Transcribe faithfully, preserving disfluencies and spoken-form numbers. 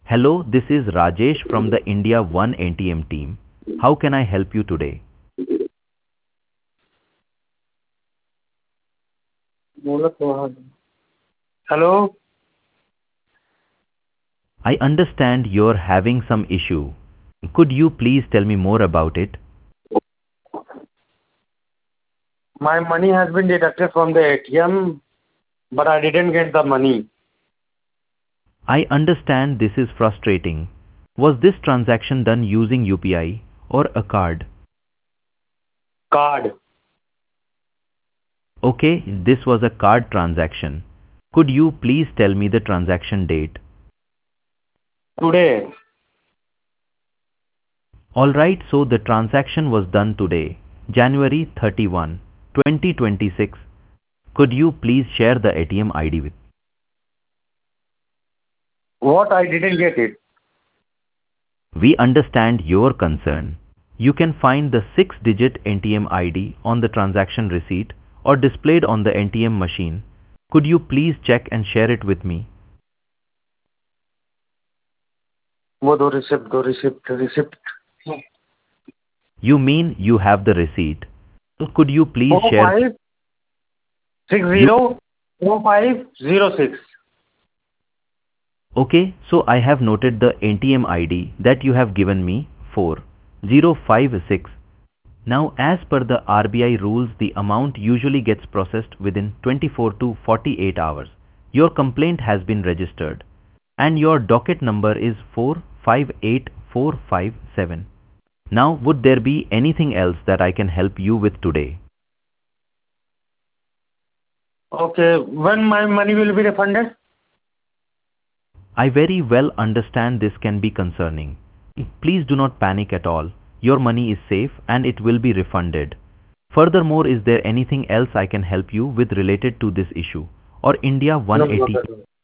Hello, this is Rajesh from the India One A T M team. How can I help you today? बोला तो हाँ। Hello. I understand you're having some issue. Could you please tell me more about it? My money has been deducted from the A T M, but I didn't get the money. I understand this is frustrating. Was this transaction done using U P I or a card? Card. Okay, this was a card transaction. Could you please tell me the transaction date? Today. Alright, so the transaction was done today, January thirty-first, twenty twenty-six. Could you please share the A T M I D with? What? I didn't get it. We understand your concern. You can find the six-digit N T M I D on the transaction receipt or displayed on the N T M machine. Could you please check and share it with me? वो दो receipt दो receipt receipt You mean you have the receipt? So could you please four share? Five six You zero four five zero six okay? So I have noted the N T M I D that you have given me four zero five six. Now, as per the R B I rules, the amount usually gets processed within twenty-four to forty-eight hours. Your complaint has been registered, and your docket number is four five eight four five seven. Now, would there be anything else that I can help you with today? Okay, when my money will be refunded? I very well understand this can be concerning. Please do not panic at all. Your money is safe and it will be refunded. Furthermore, is there anything else I can help you with related to this issue or India No, one eighty? no, no.